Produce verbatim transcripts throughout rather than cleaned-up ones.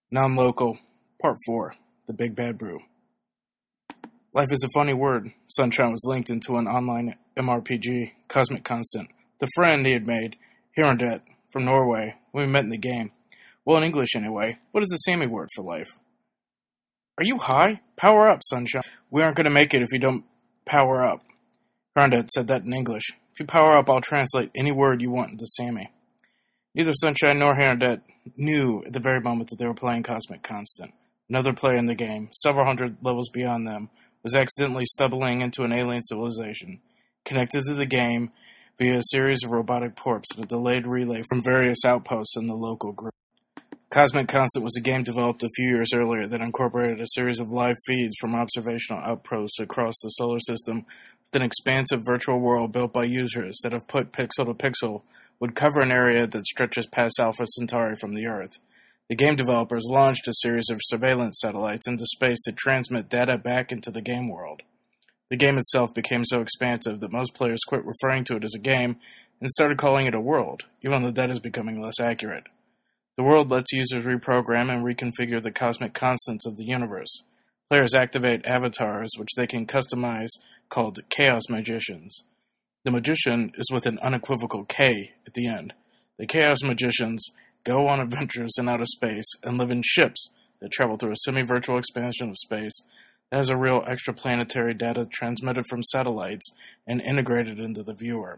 Non-local, Part four, The Big Bad Brew. Life is a funny word. Sunshine was linked into an online M R P G, Cosmic Constant. The friend he had made, Hirandet, from Norway, when we met in the game. Well, in English anyway. What is the Sami word for life? Are you high? Power up, Sunshine. We aren't going to make it if you don't power up. Hirandet said that in English. If you power up, I'll translate any word you want into Sami. Neither Sunshine nor Hirandet knew at the very moment that they were playing Cosmic Constant. Another player in the game, several hundred levels beyond them, was accidentally stumbling into an alien civilization, connected to the game via a series of robotic ports and a delayed relay from various outposts in the local group. Cosmic Constant was a game developed a few years earlier that incorporated a series of live feeds from observational outposts across the solar system with an expansive virtual world built by users that, if put pixel to pixel, would cover an area that stretches past Alpha Centauri from the Earth. The game developers launched a series of surveillance satellites into space to transmit data back into the game world. The game itself became so expansive that most players quit referring to it as a game and started calling it a world, even though that is becoming less accurate. The world lets users reprogram and reconfigure the cosmic constants of the universe. Players activate avatars, which they can customize, called Chaos Magicians. The magician is with an unequivocal K at the end. The Chaos Magicians go on adventures in outer space and live in ships that travel through a semi-virtual expansion of space that has a real extraplanetary data transmitted from satellites and integrated into the viewer.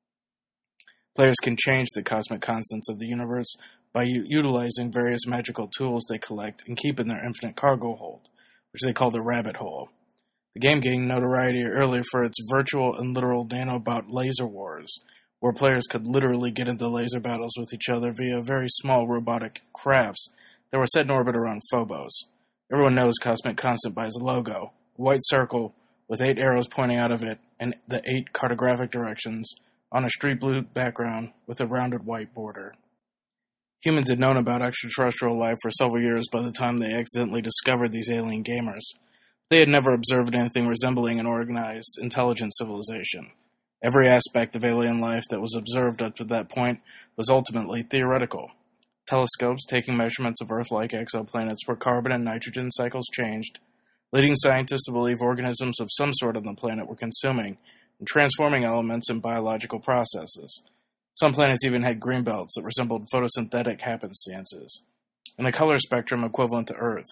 Players can change the cosmic constants of the universe by u- utilizing various magical tools they collect and keep in their infinite cargo hold, which they call the rabbit hole. The game gained notoriety early for its virtual and literal nanobot laser wars, where players could literally get into laser battles with each other via very small robotic crafts that were set in orbit around Phobos. Everyone knows Cosmic Constant by its logo, a white circle with eight arrows pointing out of it and the eight cartographic directions on a street blue background with a rounded white border. Humans had known about extraterrestrial life for several years by the time they accidentally discovered these alien gamers. They had never observed anything resembling an organized, intelligent civilization. Every aspect of alien life that was observed up to that point was ultimately theoretical. Telescopes taking measurements of Earth-like exoplanets where carbon and nitrogen cycles changed, leading scientists to believe organisms of some sort on the planet were consuming and transforming elements in biological processes. Some planets even had green belts that resembled photosynthetic happenstances, and a color spectrum equivalent to Earth.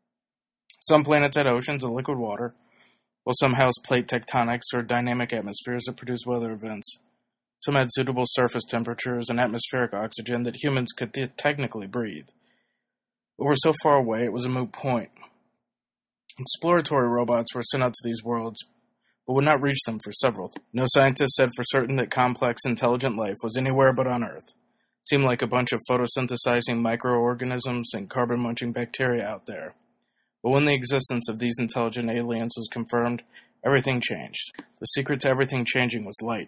Some planets had oceans and liquid water, while some housed plate tectonics or dynamic atmospheres that produced weather events. Some had suitable surface temperatures and atmospheric oxygen that humans could th- technically breathe. But were so far away it was a moot point. Exploratory robots were sent out to these worlds, but would not reach them for several. Th- no scientist said for certain that complex, intelligent life was anywhere but on Earth. It seemed like a bunch of photosynthesizing microorganisms and carbon-munching bacteria out there. But when the existence of these intelligent aliens was confirmed, everything changed. The secret to everything changing was light.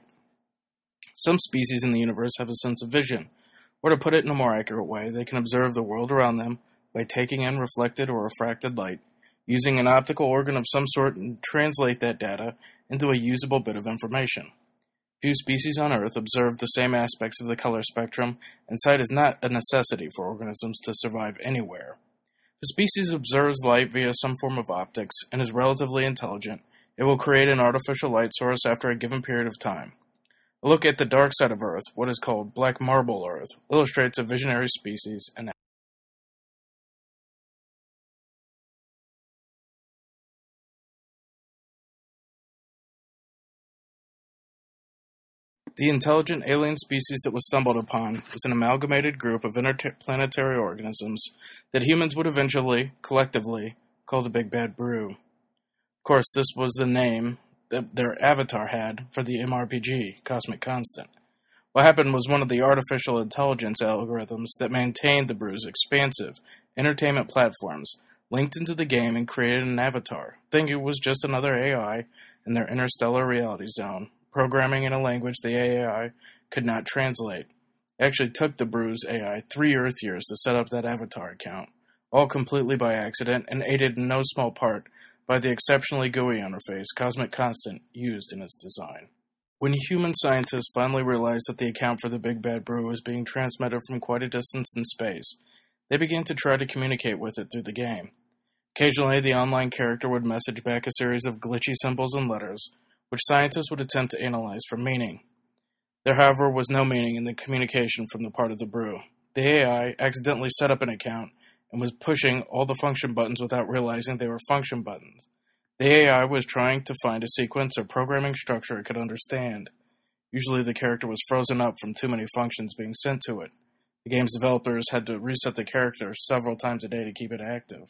Some species in the universe have a sense of vision, or to put it in a more accurate way, they can observe the world around them by taking in reflected or refracted light, using an optical organ of some sort and translate that data into a usable bit of information. Few species on Earth observe the same aspects of the color spectrum, and sight is not a necessity for organisms to survive anywhere. If a species observes light via some form of optics and is relatively intelligent, it will create an artificial light source after a given period of time. A look at the dark side of Earth, what is called black marble Earth, illustrates a visionary species and the intelligent alien species that was stumbled upon is an amalgamated group of interplanetary organisms that humans would eventually, collectively, call the Big Bad Brew. Of course, this was the name that their avatar had for the M R P G, Cosmic Constant. What happened was one of the artificial intelligence algorithms that maintained the Brew's expansive entertainment platforms linked into the game and created an avatar, thinking it was just another A I in their interstellar reality zone, programming in a language the A I could not translate. It actually took the Brew's A I three Earth years to set up that avatar account, all completely by accident and aided in no small part by the exceptionally G U I interface Cosmic Constant used in its design. When human scientists finally realized that the account for the Big Bad Brew was being transmitted from quite a distance in space, They began to try to communicate with it through the game. Occasionally, the online character would message back a series of glitchy symbols and letters, which scientists would attempt to analyze for meaning. There, however, was no meaning in the communication from the part of the brew. The A I accidentally set up an account and was pushing all the function buttons without realizing they were function buttons. The A I was trying to find a sequence or programming structure it could understand. Usually the character was frozen up from too many functions being sent to it. The game's developers had to reset the character several times a day to keep it active.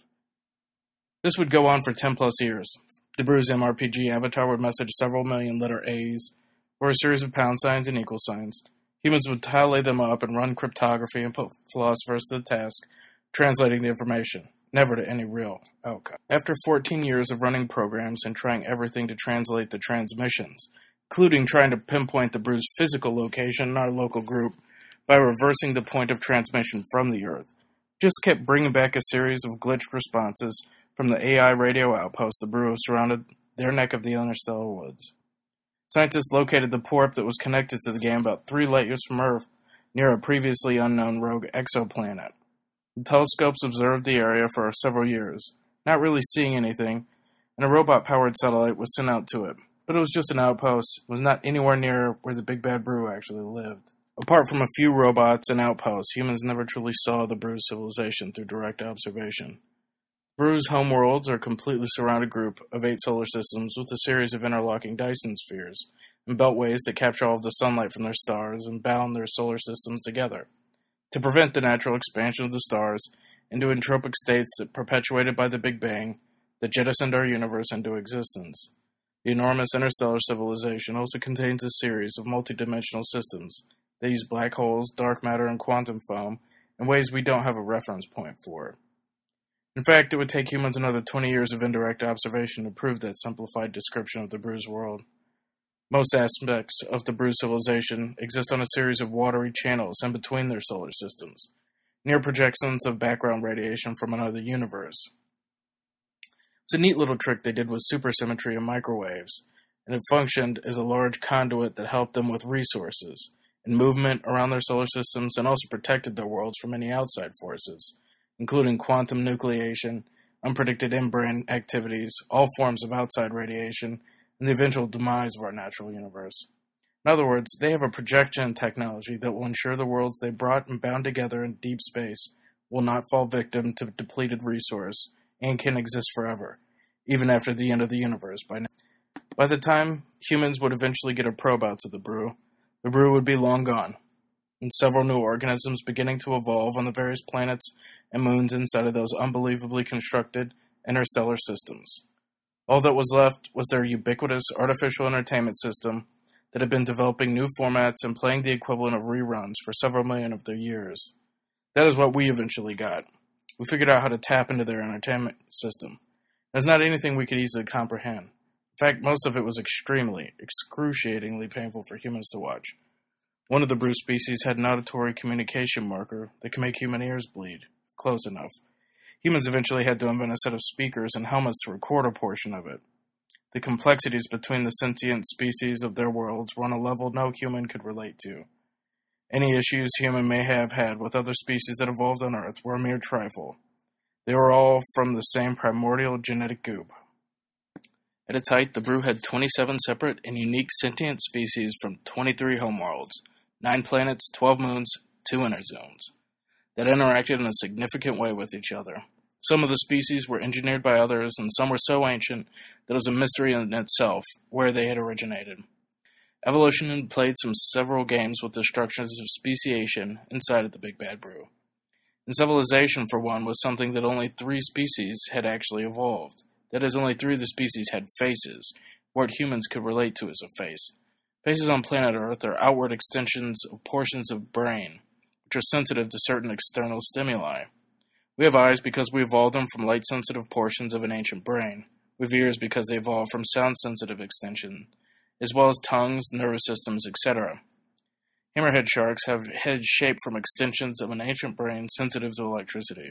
This would go on for ten plus years. The Brew's M R P G avatar would message several million letter A's, or a series of pound signs and equal signs. Humans would tally them up and run cryptography and put philosophers to the task, translating the information, never to any real outcome. After fourteen years of running programs and trying everything to translate the transmissions, including trying to pinpoint the Brew's physical location in our local group by reversing the point of transmission from the Earth, just kept bringing back a series of glitched responses from the A I radio outpost the Brew surrounded their neck of the interstellar woods. Scientists located the Porp that was connected to the game about three light years from Earth, near a previously unknown rogue exoplanet. The telescopes observed the area for several years, not really seeing anything, and a robot-powered satellite was sent out to it. But it was just an outpost. It was not anywhere near where the Big Bad Brew actually lived. Apart from a few robots and outposts, humans never truly saw the Brew's civilization through direct observation. Brew's homeworlds are a completely surrounded group of eight solar systems with a series of interlocking Dyson spheres and beltways that capture all of the sunlight from their stars and bound their solar systems together to prevent the natural expansion of the stars into entropic states that perpetuated by the Big Bang that jettisoned our universe into existence. The enormous interstellar civilization also contains a series of multidimensional systems that use black holes, dark matter, and quantum foam in ways we don't have a reference point for. In fact, it would take humans another twenty years of indirect observation to prove that simplified description of the Brew's world. Most aspects of the Brew civilization exist on a series of watery channels in between their solar systems, near projections of background radiation from another universe. It's a neat little trick they did with supersymmetry and microwaves, and it functioned as a large conduit that helped them with resources and movement around their solar systems and also protected their worlds from any outside forces, including quantum nucleation, unpredicted in-brain activities, all forms of outside radiation, and the eventual demise of our natural universe. In other words, they have a projection technology that will ensure the worlds they brought and bound together in deep space will not fall victim to depleted resource and can exist forever, even after the end of the universe. By now. By the time humans would eventually get a probe out to the Brew, the Brew would be long gone, and several new organisms beginning to evolve on the various planets and moons inside of those unbelievably constructed interstellar systems. All that was left was their ubiquitous artificial entertainment system that had been developing new formats and playing the equivalent of reruns for several million of their years. That is what we eventually got. We figured out how to tap into their entertainment system. It's not anything we could easily comprehend. In fact, most of it was extremely, excruciatingly painful for humans to watch. One of the Brew species had an auditory communication marker that can make human ears bleed, close enough. Humans eventually had to invent a set of speakers and helmets to record a portion of it. The complexities between the sentient species of their worlds were on a level no human could relate to. Any issues human may have had with other species that evolved on Earth were a mere trifle. They were all from the same primordial genetic goop. At its height, the Brew had twenty-seven separate and unique sentient species from twenty-three homeworlds, nine planets, twelve moons, two inner zones, that interacted in a significant way with each other. Some of the species were engineered by others, and some were so ancient that it was a mystery in itself where they had originated. Evolution had played some several games with the structures of speciation inside of the Big Bad Brew. And civilization, for one, was something that only three species had actually evolved. That is, only three of the species had faces, what humans could relate to as a face. Faces on planet Earth are outward extensions of portions of brain, which are sensitive to certain external stimuli. We have eyes because we evolved them from light-sensitive portions of an ancient brain. We have ears because they evolved from sound-sensitive extension, as well as tongues, nervous systems, et cetera. Hammerhead sharks have heads shaped from extensions of an ancient brain sensitive to electricity.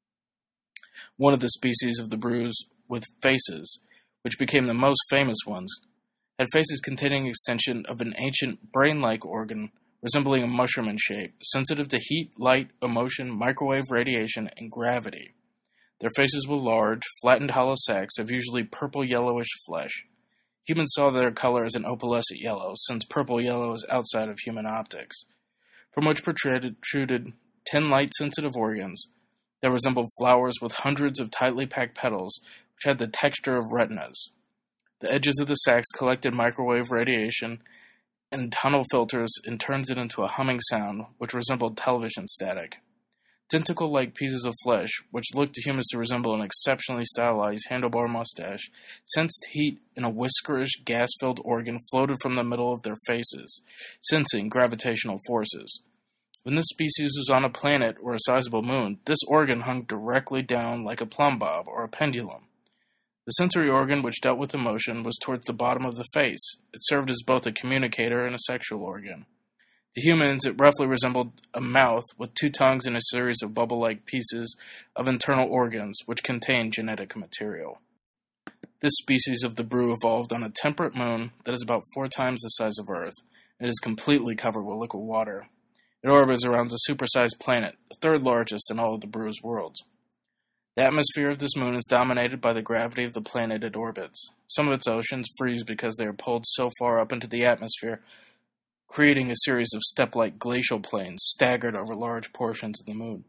One of the species of the Brews with faces, which became the most famous ones, had faces containing extension of an ancient brain-like organ resembling a mushroom in shape, sensitive to heat, light, emotion, microwave radiation, and gravity. Their faces were large, flattened hollow sacs of usually purple-yellowish flesh. Humans saw their color as an opalescent yellow, since purple-yellow is outside of human optics, from which protruded ten light-sensitive organs that resembled flowers with hundreds of tightly packed petals, which had the texture of retinas. The edges of the sacs collected microwave radiation and tunnel filters and turned it into a humming sound, which resembled television static. Tentacle-like pieces of flesh, which looked to humans to resemble an exceptionally stylized handlebar mustache, sensed heat in a whiskerish, gas-filled organ floated from the middle of their faces, sensing gravitational forces. When this species was on a planet or a sizable moon, this organ hung directly down like a plumb bob or a pendulum. The sensory organ, which dealt with emotion, was towards the bottom of the face. It served as both a communicator and a sexual organ. To humans, it roughly resembled a mouth with two tongues and a series of bubble-like pieces of internal organs which contained genetic material. This species of the brew evolved on a temperate moon that is about four times the size of Earth. It is completely covered with liquid water. It orbits around a supersized planet, the third largest in all of the brew's worlds. The atmosphere of this moon is dominated by the gravity of the planet it orbits. Some of its oceans freeze because they are pulled so far up into the atmosphere, creating a series of step-like glacial plains staggered over large portions of the moon.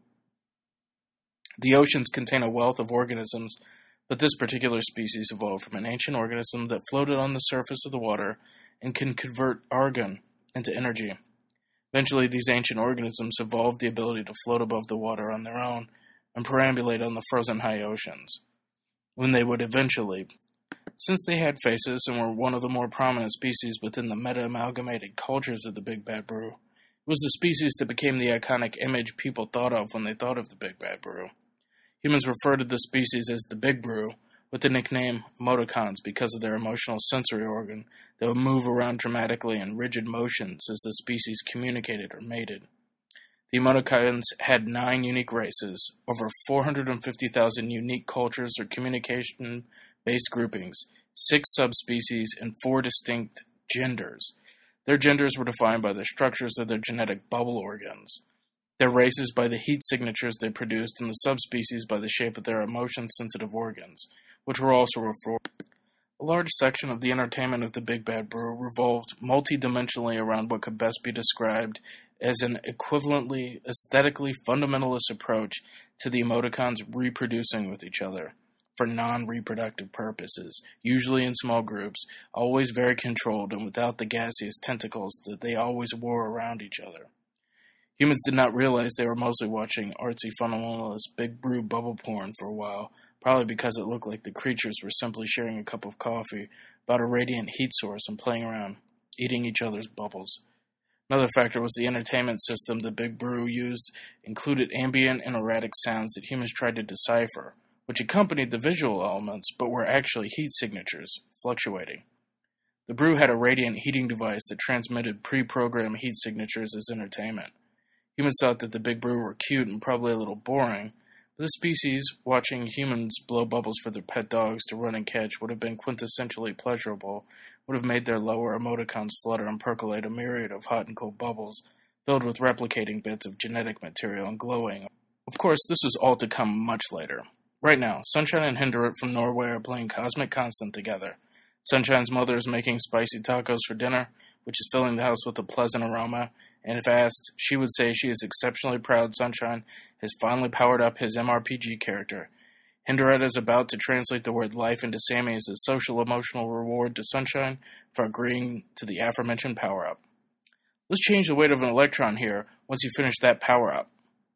The oceans contain a wealth of organisms, but this particular species evolved from an ancient organism that floated on the surface of the water and can convert argon into energy. Eventually, these ancient organisms evolved the ability to float above the water on their own and perambulate on the frozen high oceans. When they would eventually, since they had faces and were one of the more prominent species within the meta-amalgamated cultures of the Big Bad Brew, it was the species that became the iconic image people thought of when they thought of the Big Bad Brew. Humans refer to the species as the Big Brew, with the nickname emoticons because of their emotional sensory organ that would move around dramatically in rigid motions as the species communicated or mated. The emoticons had nine unique races, over four hundred fifty thousand unique cultures or communication-based groupings, six subspecies, and four distinct genders. Their genders were defined by the structures of their genetic bubble organs, their races by the heat signatures they produced, and the subspecies by the shape of their emotion-sensitive organs, which were also referred. A large section of the entertainment of the Big Bad Brew revolved multi-dimensionally around what could best be described as an equivalently, aesthetically fundamentalist approach to the emoticons reproducing with each other for non-reproductive purposes, usually in small groups, always very controlled and without the gaseous tentacles that they always wore around each other. Humans did not realize they were mostly watching artsy fundamentalist Big Brew bubble porn for a while, probably because it looked like the creatures were simply sharing a cup of coffee about a radiant heat source and playing around, eating each other's bubbles. Another factor was the entertainment system the Big Brew used included ambient and erratic sounds that humans tried to decipher, which accompanied the visual elements but were actually heat signatures, fluctuating. The brew had a radiant heating device that transmitted pre-programmed heat signatures as entertainment. Humans thought that the Big Brew were cute and probably a little boring, but the species watching humans blow bubbles for their pet dogs to run and catch would have been quintessentially pleasurable, would have made their lower emoticons flutter and percolate a myriad of hot and cold bubbles, filled with replicating bits of genetic material and glowing. Of course, this was all to come much later. Right now, Sunshine and Hinderit from Norway are playing Cosmic Constant together. Sunshine's mother is making spicy tacos for dinner, which is filling the house with a pleasant aroma, and if asked, she would say she is exceptionally proud Sunshine has finally powered up his M R P G character. Hinderit is about to translate the word life into Sammy as a social-emotional reward to Sunshine for agreeing to the aforementioned power-up. Let's change the weight of an electron here once you finish that power-up.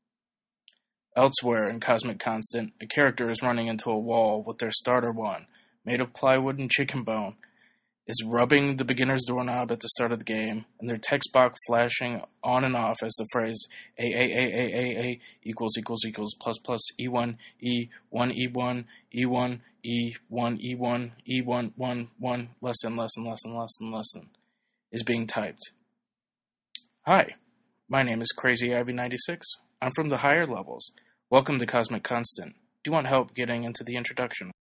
Elsewhere in Cosmic Constant, a character is running into a wall with their starter one, made of plywood and chicken bone, is rubbing the beginner's doorknob at the start of the game, and their text box flashing on and off as the phrase A A A A A A equals equals equals plus plus E one E one E one E one E one E one E one one one lesson lesson lesson lesson lesson is being typed. Hi, my name is Crazy Ivy ninety-six. I'm from the higher levels. Welcome to Cosmic Constant. Do you want help getting into the introduction?